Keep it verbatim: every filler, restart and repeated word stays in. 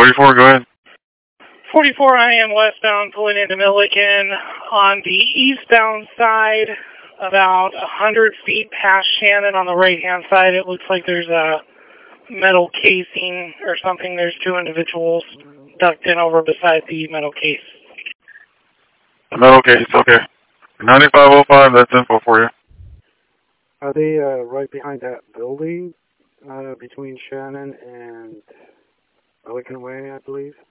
forty-four, go ahead. forty-four, I am westbound, pulling into Milliken. On the eastbound side, about one hundred feet past Shannon on the right-hand side, it looks like there's a metal casing or something. There's two individuals ducked in over beside the metal case. The metal case, okay. ninety-five oh five, that's info for you. Are they uh, right behind that building uh, between Shannon and Milliken Way, I believe?